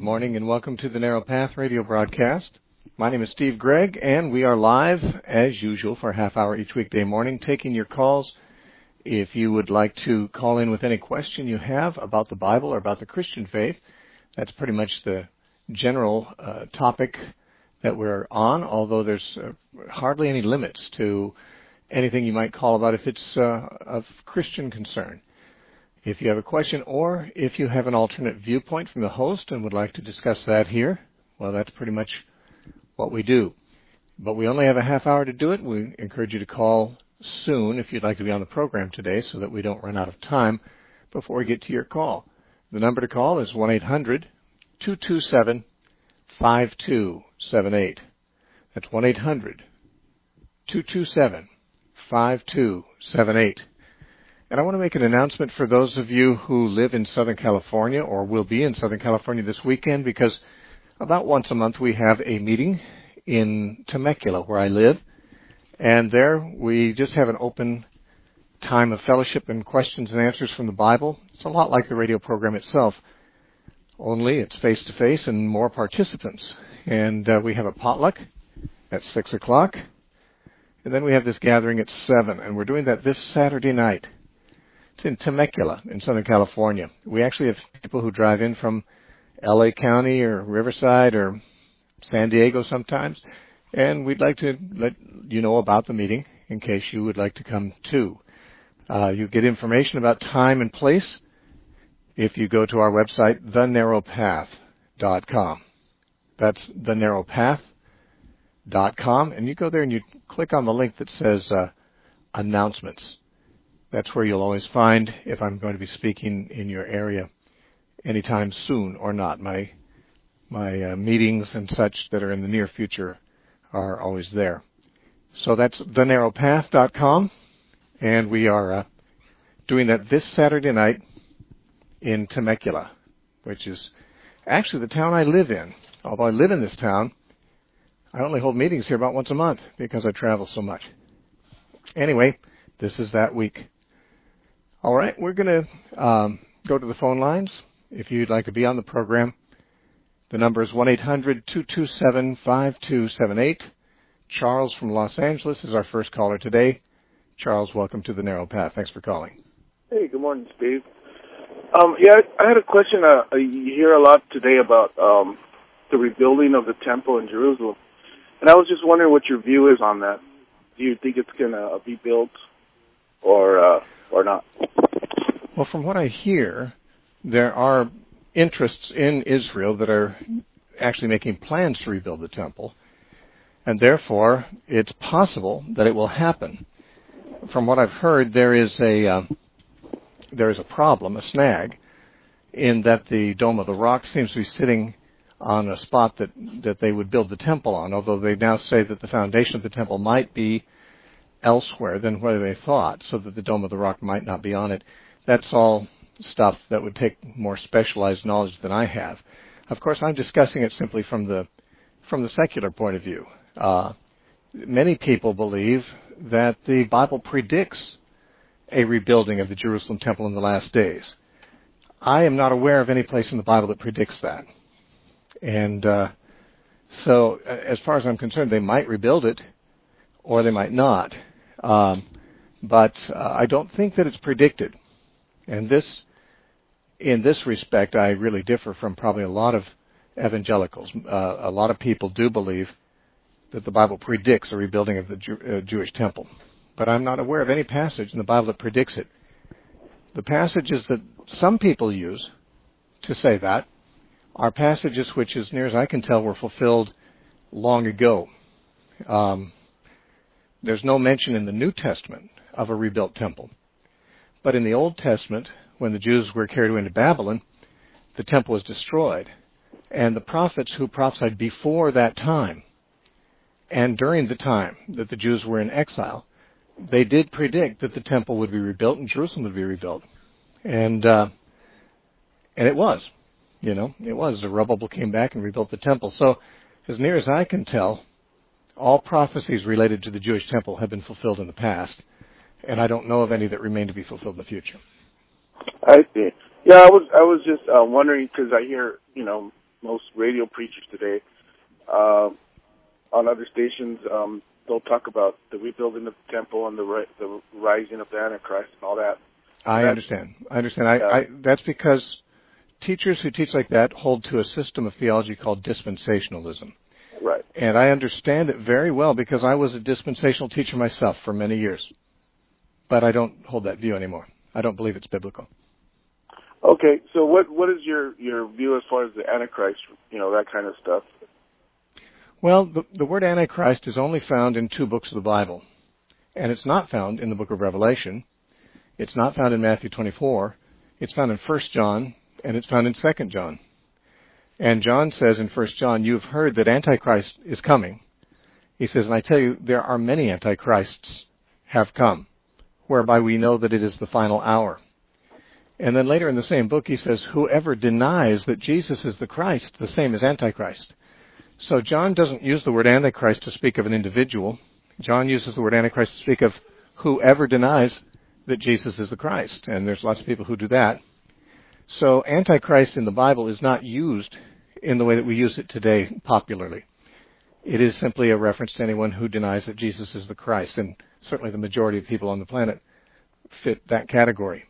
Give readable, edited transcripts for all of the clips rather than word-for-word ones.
morning and welcome to the Narrow Path radio broadcast. My name is Steve Gregg and we are live as usual for a half hour each weekday morning taking your calls. If you would like to call in with any question you have about the Bible or about the Christian faith, that's pretty much the general topic that we're on, although there's hardly any limits to anything you might call about if it's of Christian concern. If you have a question or if you have an alternate viewpoint from the host and would like to discuss that here, well, that's pretty much what we do. But we only have a half hour to do it. We encourage you to call soon if you'd like to be on the program today so that we don't run out of time before we get to your call. The number to call is 1-800-227-5278. That's 1-800-227-5278. And I want to make an announcement for those of you who live in Southern California or will be in Southern California this weekend, because about once a month we have a meeting in Temecula where I live. And there we just have an open time of fellowship and questions and answers from the Bible. It's a lot like the radio program itself, only it's face-to-face and more participants. And we have a potluck at 6 o'clock. And then we have this gathering at 7. And we're doing that this Saturday night. It's in Temecula in Southern California. We actually have people who drive in from L.A. County or Riverside or San Diego sometimes. And we'd like to let you know about the meeting in case you would like to come too. You get information about time and place if you go to our website, thenarrowpath.com. That's thenarrowpath.com. And you go there and you click on the link that says announcements. That's where you'll always find if I'm going to be speaking in your area anytime soon or not. My meetings and such that are in the near future are always there. So that's thenarrowpath.com, and we are doing that this Saturday night in Temecula, which is actually the town I live in. Although I live in this town, I only hold meetings here about once a month because I travel so much. Anyway, this is that week. All right, we're going to go to the phone lines. If you'd like to be on the program, the number is 1-800-227-5278. Charles from Los Angeles is our first caller today. Charles, welcome to the Narrow Path. Thanks for calling. Hey, good morning, Steve. I had a question. You hear a lot today about the rebuilding of the temple in Jerusalem, and I was just wondering what your view is on that. Do you think it's going to be built or not? Well, from what I hear, there are interests in Israel that are actually making plans to rebuild the temple, and therefore it's possible that it will happen. From what I've heard, there is a problem, a snag, in that the Dome of the Rock seems to be sitting on a spot that they would build the temple on, although they now say that the foundation of the temple might be elsewhere than where they thought, so that the Dome of the Rock might not be on it. That's all stuff that would take more specialized knowledge than I have. Of course, I'm discussing it simply from the secular point of view. Many people believe that the Bible predicts a rebuilding of the Jerusalem temple in the last days. I am not aware of any place in the Bible that predicts that. And so as far as I'm concerned, they might rebuild it or they might not. But I don't think that it's predicted. And in this respect, I really differ from probably a lot of evangelicals. A lot of people do believe that the Bible predicts a rebuilding of the Jewish temple. But I'm not aware of any passage in the Bible that predicts it. The passages that some people use to say that are passages which, as near as I can tell, were fulfilled long ago. There's no mention in the New Testament of a rebuilt temple. But in the Old Testament, when the Jews were carried away into Babylon, the temple was destroyed. And the prophets who prophesied before that time and during the time that the Jews were in exile, they did predict that the temple would be rebuilt and Jerusalem would be rebuilt. And it was. It was. Zerubbabel came back and rebuilt the temple. So, as near as I can tell, all prophecies related to the Jewish temple have been fulfilled in the past, and I don't know of any that remain to be fulfilled in the future. I see. Yeah, I was just wondering because I hear, most radio preachers today on other stations, they'll talk about the rebuilding of the temple and the rising of the Antichrist and all that. I understand. That's because teachers who teach like that hold to a system of theology called dispensationalism. Right. And I understand it very well because I was a dispensational teacher myself for many years. But I don't hold that view anymore. I don't believe it's biblical. Okay, so what is your view as far as the Antichrist, that kind of stuff? Well, the word Antichrist is only found in 2 books of the Bible. And it's not found in the book of Revelation. It's not found in Matthew 24. It's found in 1 John, and it's found in 2 John. And John says in 1 John, you've heard that Antichrist is coming. He says, and I tell you, there are many Antichrists have come, whereby we know that it is the final hour. And then later in the same book, he says, whoever denies that Jesus is the Christ, the same as Antichrist. So John doesn't use the word Antichrist to speak of an individual. John uses the word Antichrist to speak of whoever denies that Jesus is the Christ. And there's lots of people who do that. So Antichrist in the Bible is not used in the way that we use it today popularly. It is simply a reference to anyone who denies that Jesus is the Christ. And certainly the majority of people on the planet fit that category.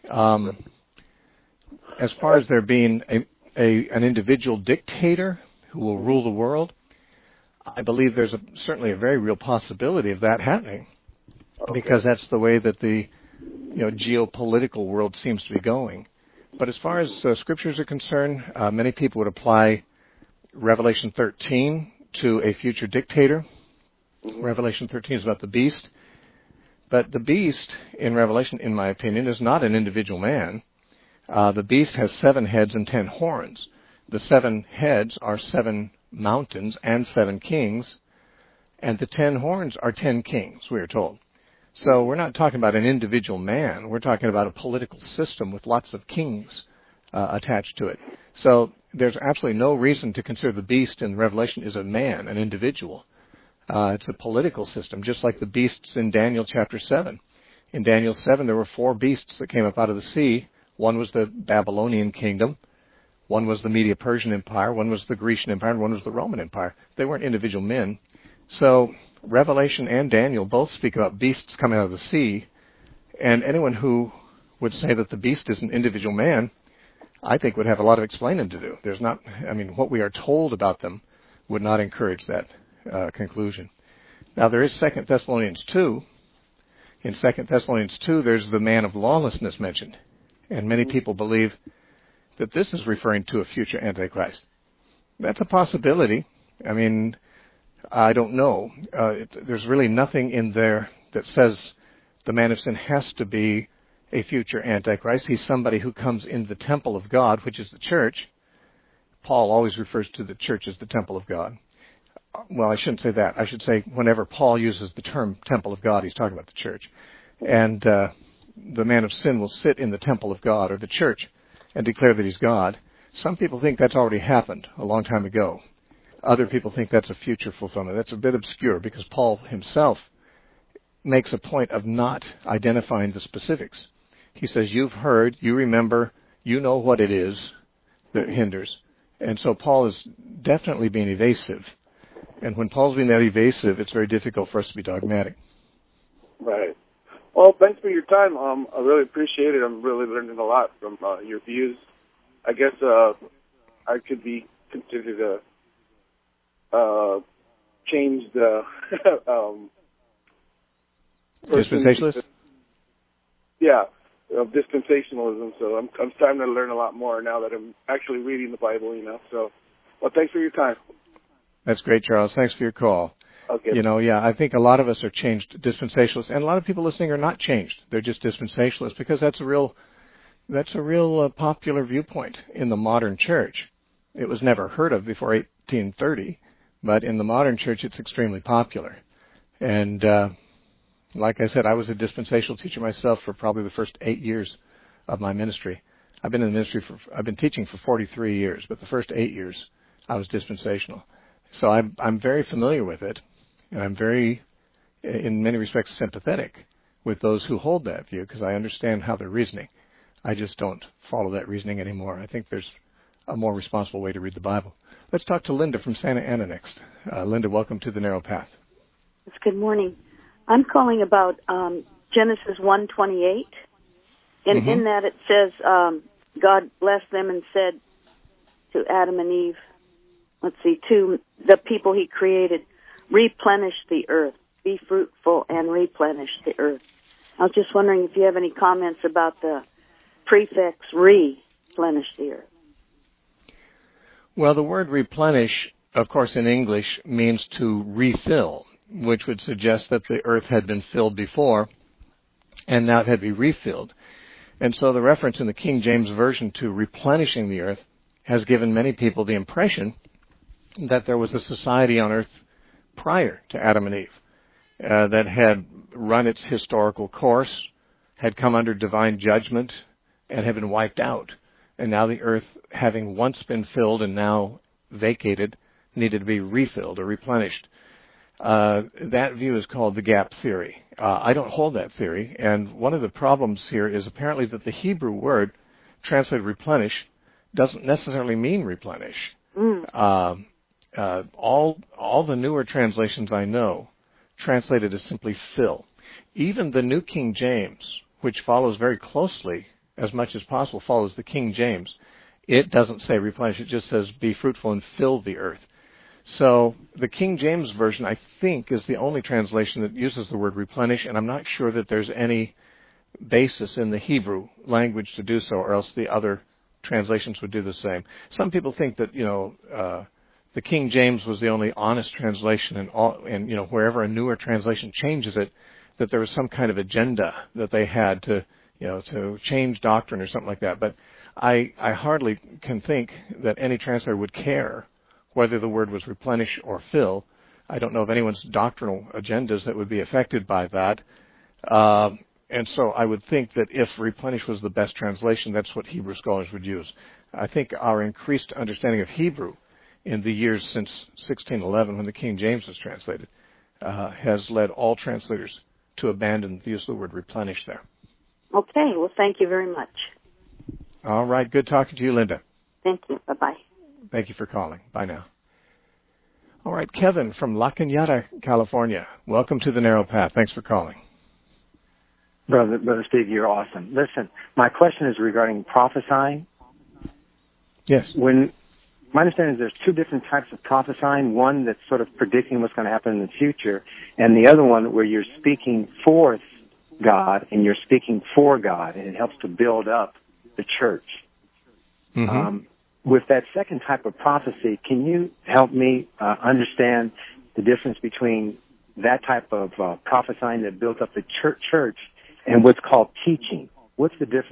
As far as there being an individual dictator who will rule the world, I believe there's certainly a very real possibility of that happening, because that's the way that the geopolitical world seems to be going. But as far as scriptures are concerned, many people would apply Revelation 13 to a future dictator. Mm-hmm. Revelation 13 is about the beast. But the beast in Revelation, in my opinion, is not an individual man. The beast has 7 heads and 10 horns. The 7 heads are 7 mountains and 7 kings, and the 10 horns are 10 kings, we are told. So we're not talking about an individual man. We're talking about a political system with lots of kings attached to it. So there's absolutely no reason to consider the beast in Revelation is a man, an individual. It's a political system, just like the beasts in Daniel chapter 7. In Daniel 7, there were 4 beasts that came up out of the sea. One was the Babylonian kingdom. One was the Medo-Persian Empire. One was the Grecian Empire. And one was the Roman Empire. They weren't individual men. So Revelation and Daniel both speak about beasts coming out of the sea. And anyone who would say that the beast is an individual man, I think would have a lot of explaining to do. What we are told about them would not encourage that conclusion. Now, there is 2 Thessalonians 2. In 2 Thessalonians 2, there's the man of lawlessness mentioned. And many people believe that this is referring to a future Antichrist. That's a possibility. I don't know. There's really nothing in there that says the man of sin has to be a future Antichrist. He's somebody who comes in the temple of God, which is the church. Paul always refers to the church as the temple of God. Well, I shouldn't say that. I should say whenever Paul uses the term temple of God, he's talking about the church. And the man of sin will sit in the temple of God, or the church, and declare that he's God. Some people think that's already happened a long time ago. Other people think that's a future fulfillment. That's a bit obscure because Paul himself makes a point of not identifying the specifics. He says, you've heard, you remember, you know what it is that hinders. And so Paul is definitely being evasive. And when Paul's being that evasive, it's very difficult for us to be dogmatic. Right. Well, thanks for your time. I really appreciate it. I'm really learning a lot from your views. I guess I could be considered a changed dispensationalist? Yeah, of dispensationalism. So I'm starting to learn a lot more now that I'm actually reading the Bible, So, well, thanks for your time. That's great, Charles. Thanks for your call. Okay. I think a lot of us are changed dispensationalists, and a lot of people listening are not changed. They're just dispensationalists because that's a real popular viewpoint in the modern church. It was never heard of before 1830, but in the modern church it's extremely popular. And like I said, I was a dispensational teacher myself for probably the first 8 years of my ministry. I've been in the ministry I've been teaching for 43 years, but the first 8 years I was dispensational. So I'm very familiar with it, and I'm very, in many respects, sympathetic with those who hold that view because I understand how they're reasoning. I just don't follow that reasoning anymore. I think there's a more responsible way to read the Bible. Let's talk to Linda from Santa Ana next. Linda, welcome to the Narrow Path. Yes, good morning. I'm calling about Genesis 1:28, and in that it says God blessed them and said to Adam and Eve, to the people he created, replenish the earth, be fruitful and replenish the earth. I was just wondering if you have any comments about the prefix replenish the earth. Well, the word replenish, of course, in English means to refill, which would suggest that the earth had been filled before and now it had to be refilled. And so the reference in the King James Version to replenishing the earth has given many people the impression that there was a society on earth prior to Adam and Eve that had run its historical course, had come under divine judgment, and had been wiped out. And now the earth, having once been filled and now vacated, needed to be refilled or replenished. That view is called the gap theory. I don't hold that theory, and one of the problems here is apparently that the Hebrew word translated replenish doesn't necessarily mean replenish. All the newer translations I know translated as simply fill. Even the New King James, which follows very closely, as much as possible, follows the King James, it doesn't say replenish, it just says be fruitful and fill the earth. So the King James Version, I think, is the only translation that uses the word replenish, and I'm not sure that there's any basis in the Hebrew language to do so, or else the other translations would do the same. Some people think that, the King James was the only honest translation, and wherever a newer translation changes it, that there was some kind of agenda that they had to change doctrine or something like that. But I hardly can think that any translator would care whether the word was replenish or fill. I don't know of anyone's doctrinal agendas that would be affected by that. And so I would think that if replenish was the best translation, that's what Hebrew scholars would use. I think our increased understanding of Hebrew in the years since 1611, when the King James was translated, has led all translators to abandon the use of the word replenish there. Okay, well, thank you very much. All right, good talking to you, Linda. Thank you. Bye-bye. Thank you for calling. Bye now. All right, Kevin from La Cañada, California. Welcome to the Narrow Path. Thanks for calling. Brother Steve, you're awesome. Listen, my question is regarding prophesying. Yes. My understanding is there's two different types of prophesying, one that's sort of predicting what's going to happen in the future, and the other one where you're speaking forth God and you're speaking for God, and it helps to build up the church. With that second type of prophecy, can you help me understand the difference between that type of prophesying that built up the church and what's called teaching? What's the difference